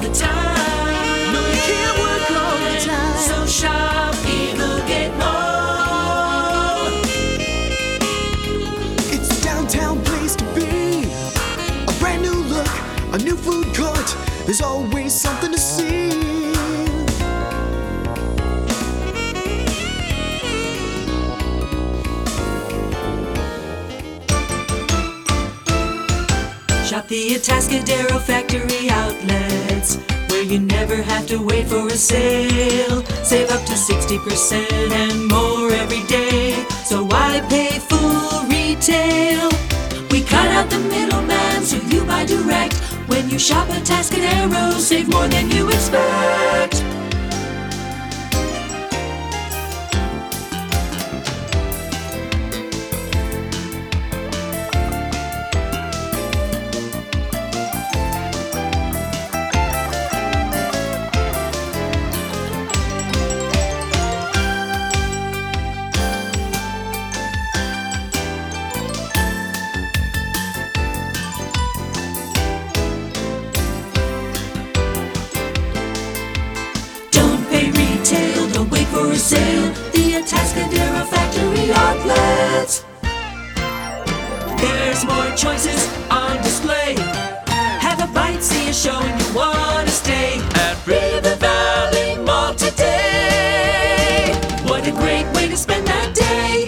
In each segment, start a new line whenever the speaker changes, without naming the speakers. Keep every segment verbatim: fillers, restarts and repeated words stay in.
the time.
No, you can't work all the time.
So shop Eaglegate Mall.
It's a downtown place to be. A brand new look, a new food court. There's always something to see.
Shop the Atascadero Factory outlets, where you never have to wait for a sale. Save up to sixty percent and more every day. So why pay full retail? We cut out the middleman so you buy direct. When you shop at Atascadero, save more than you expect. For a sale, the Atascadero Factory outlets. There's more choices on display. Have a bite, see a show, and you wanna stay at River Valley Mall today. What a great way to spend that day.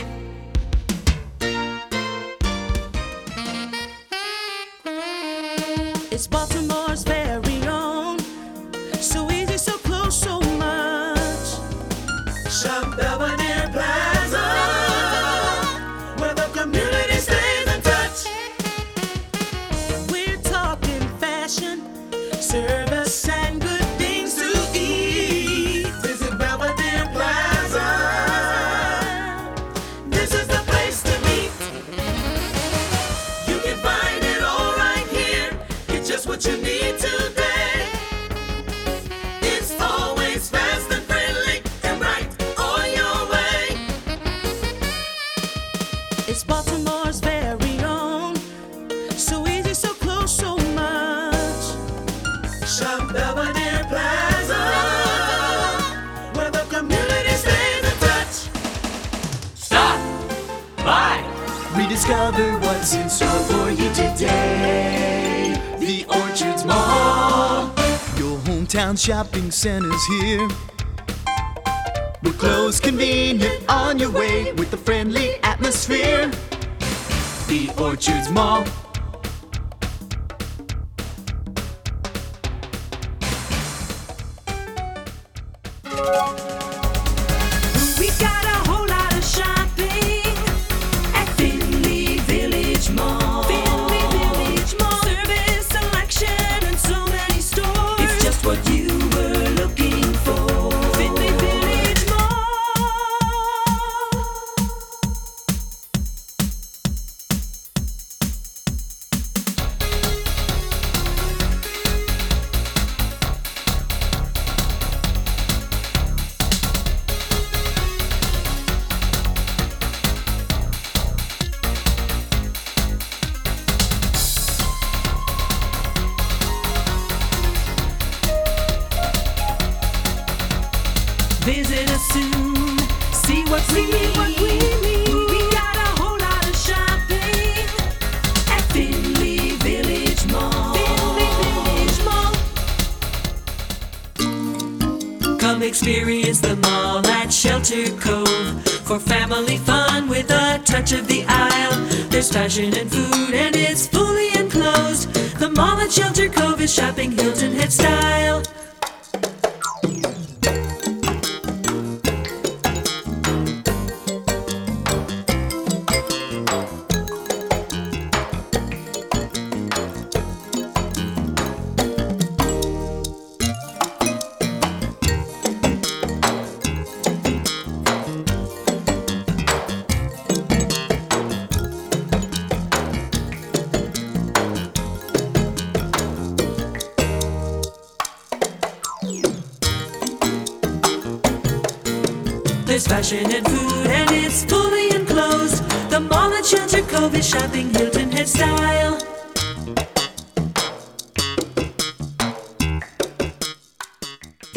It's Baltimore's very own. So easy, so close, so much.
Shop Belvedere Plaza, where the community stays in touch.
We're talking fashion, service, and good things to eat.
Visit Belvedere Plaza. This is the place to meet. You can find it all right here. Get just what you need today. It's always fast and friendly and right on your way.
It's Baltimore's very own. So easy, so close, so much.
Shop Belvedere Plaza, where the community stays in touch. Stop by.
Rediscover what's in store for you today. The Orchards Mall. Your hometown shopping center's here. We're close, convenient, on your way with a friendly atmosphere. The Orchards Mall.
We got a whole lot of shopping at Finley Village Mall. Finley Village Mall. Service, selection, and so many stores. It's just what you were looking for. Finley Village Mall. Visit us soon, see what we need. We got a whole lot of shopping at Finley Village Mall. Finley Village Mall. Come experience the mall at Shelter Cove for family fun with a touch of the aisle. There's fashion and food and it's fully enclosed. The mall at Shelter Cove is shopping Hilton Head style. There's fashion and food and it's fully enclosed. The mall at Shelter Cove is shopping Hilton Head style.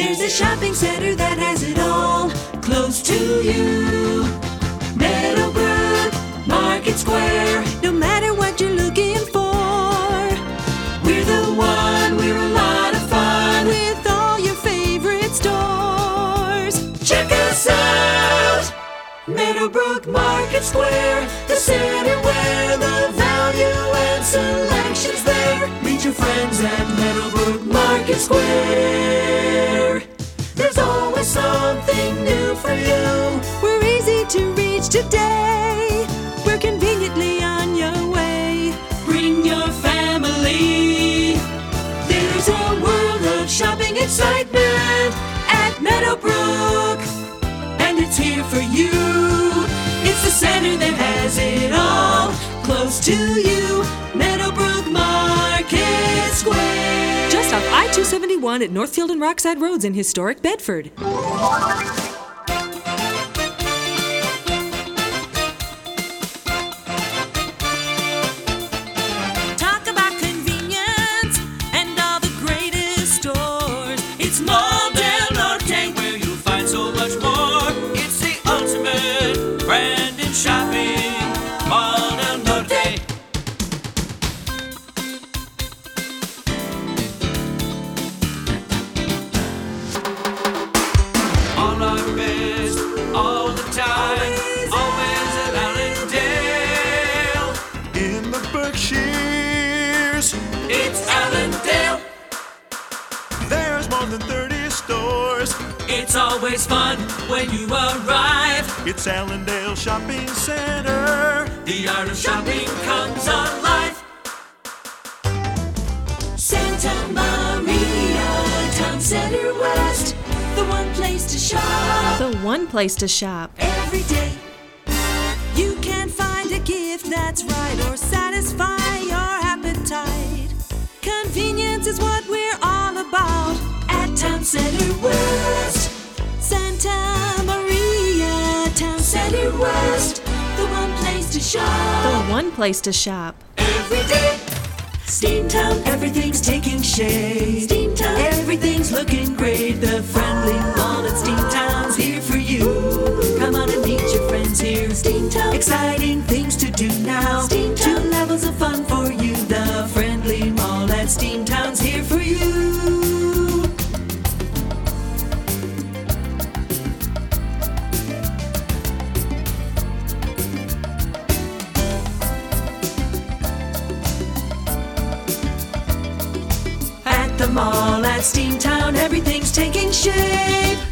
There's a shopping center that has it all, close to you. Meadowbrook Market Square.
No matter what you're looking for,
We're the one, we're a lot of fun.
with all your favorite stores.
Check us out! Meadowbrook Market Square, the center where the value and selection's there. Meet your friends at Meadowbrook Market Square. There's always something new for you.
We're easy to reach today. We're conveniently on your way.
Bring your family. There's a world of shopping excitement at Meadowbrook, and it's here for you. It's the center that has it all, close to you. Meadowbrook Market Square.
Just off I two seventy-one at Northfield and Rockside Roads in historic Bedford. Talk about convenience and all the greatest stores.
It's Mall del Norte, where you'll find so much more. It's the ultimate brand in shopping. Mall del Norte. All our best, all the time, always at Allendale.
In the Berkshires,
It's Allendale.
there's more than thirty stores.
It's always fun when you arrive.
It's Allendale Shopping Center.
The art of shopping comes alive. Santa Maria, Town Center West, the one place to shop
The one place to shop.
every day.
You can find a gift that's right or satisfy your appetite. Convenience is what we're all about.
At Town Center West,
Santa Maria, Town
Center West, the one place to shop
The one place to shop.
every day. Steamtown, everything's taking shape. Steamtown, everything's looking great. The friendly mall at Steamtown's here for you. Come on and meet your friends here. Steamtown, exciting things to do now. Steamtown, two levels of fun for you. The friendly mall at Steamtown's here for you. At the mall at Steamtown, everything's taking shape.